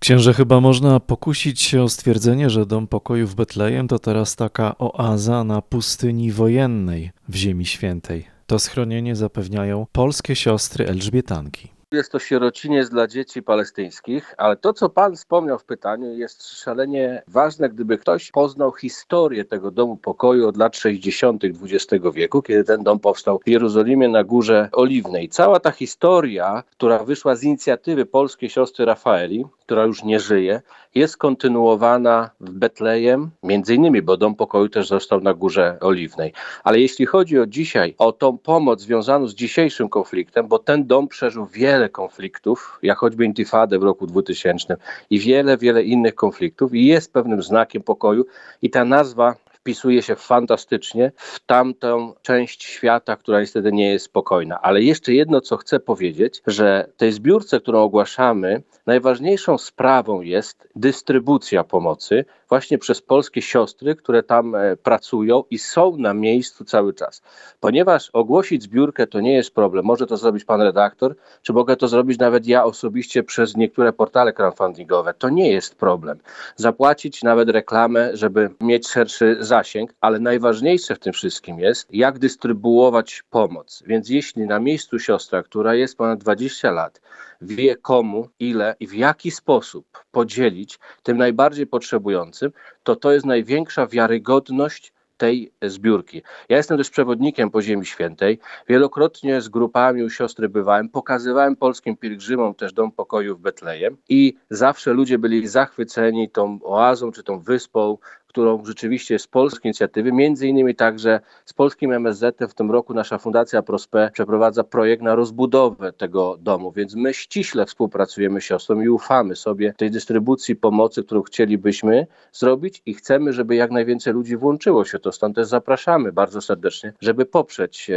Księże, chyba można pokusić się o stwierdzenie, że Dom Pokoju w Betlejem to teraz taka oaza na pustyni wojennej w Ziemi Świętej. To schronienie zapewniają polskie siostry Elżbietanki. Jest to sierociniec dla dzieci palestyńskich, ale to, co Pan wspomniał w pytaniu, jest szalenie ważne, gdyby ktoś poznał historię tego Domu Pokoju od lat 60. XX wieku, kiedy ten dom powstał w Jerozolimie na Górze Oliwnej. Cała ta historia, która wyszła z inicjatywy polskiej siostry Rafaeli, która już nie żyje, jest kontynuowana w Betlejem, między innymi, bo Dom Pokoju też został na Górze Oliwnej. Ale jeśli chodzi o dzisiaj, o tą pomoc związaną z dzisiejszym konfliktem, bo ten dom przeżył wiele konfliktów, jak choćby intifadę w roku 2000 i wiele innych konfliktów i jest pewnym znakiem pokoju i ta nazwa wpisuje się fantastycznie w tamtą część świata, która niestety nie jest spokojna. Ale jeszcze jedno, co chcę powiedzieć, że tej zbiórce, którą ogłaszamy, najważniejszą sprawą jest dystrybucja pomocy właśnie przez polskie siostry, które tam pracują i są na miejscu cały czas. Ponieważ ogłosić zbiórkę to nie jest problem. Może to zrobić pan redaktor, czy mogę to zrobić nawet ja osobiście przez niektóre portale crowdfundingowe. To nie jest problem. Zapłacić nawet reklamę, żeby mieć szerszy zasięg, ale najważniejsze w tym wszystkim jest, jak dystrybuować pomoc. Więc jeśli na miejscu siostra, która jest ponad 20 lat, wie komu, ile i w jaki sposób podzielić tym najbardziej potrzebującym, to jest największa wiarygodność tej zbiórki. Ja jestem też przewodnikiem po Ziemi Świętej. Wielokrotnie z grupami u siostry bywałem, pokazywałem polskim pielgrzymom też Dom Pokoju w Betlejem i zawsze ludzie byli zachwyceni tą oazą czy tą wyspą, którą rzeczywiście z polskiej inicjatywy, między innymi także z polskim MSZ-em w tym roku nasza Fundacja Prospe przeprowadza projekt na rozbudowę tego domu, więc my ściśle współpracujemy z siostrą i ufamy sobie tej dystrybucji pomocy, którą chcielibyśmy zrobić i chcemy, żeby jak najwięcej ludzi włączyło się to, stąd też zapraszamy bardzo serdecznie, żeby poprzeć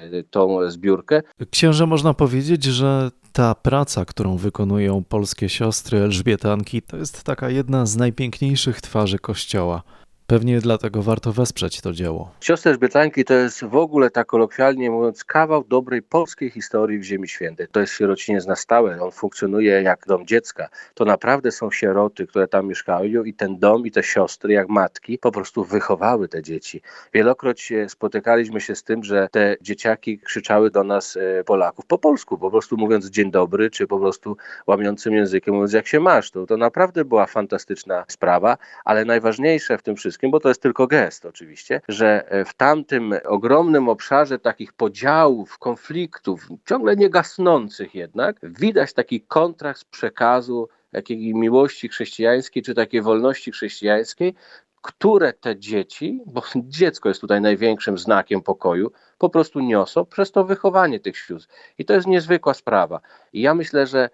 tą zbiórkę. Księże, można powiedzieć, że ta praca, którą wykonują polskie siostry Elżbietanki, to jest taka jedna z najpiękniejszych twarzy Kościoła. Pewnie dlatego warto wesprzeć to dzieło. Siostry Elżbietanki to jest w ogóle, tak kolokwialnie mówiąc, kawał dobrej polskiej historii w Ziemi Świętej. To jest sierociniec na stałe, on funkcjonuje jak dom dziecka. To naprawdę są sieroty, które tam mieszkają i ten dom i te siostry, jak matki, po prostu wychowały te dzieci. Wielokroć spotykaliśmy się z tym, że te dzieciaki krzyczały do nas Polaków po polsku, po prostu mówiąc dzień dobry, czy po prostu łamiącym językiem mówiąc jak się masz. To naprawdę była fantastyczna sprawa, ale najważniejsze w tym wszystkim, bo to jest tylko gest oczywiście, że w tamtym ogromnym obszarze takich podziałów, konfliktów, ciągle nie gasnących jednak, widać taki kontrast przekazu takiej miłości chrześcijańskiej, czy takiej wolności chrześcijańskiej, które te dzieci, bo dziecko jest tutaj największym znakiem pokoju, po prostu niosą przez to wychowanie tych sióstr. I to jest niezwykła sprawa. I ja myślę, że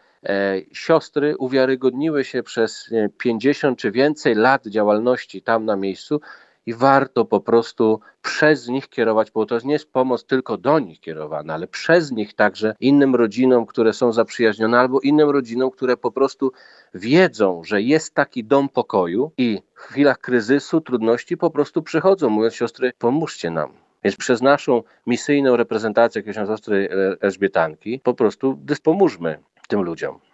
siostry uwiarygodniły się przez 50 czy więcej lat działalności tam na miejscu i warto po prostu przez nich kierować, bo to nie jest pomoc tylko do nich kierowana, ale przez nich także innym rodzinom, które są zaprzyjaźnione, albo innym rodzinom, które po prostu wiedzą, że jest taki dom pokoju i w chwilach kryzysu, trudności po prostu przychodzą, mówiąc: siostry, pomóżcie nam. Więc przez naszą misyjną reprezentację, jak się siostry Elżbietanki, po prostu dyspomużmy tym ludziom.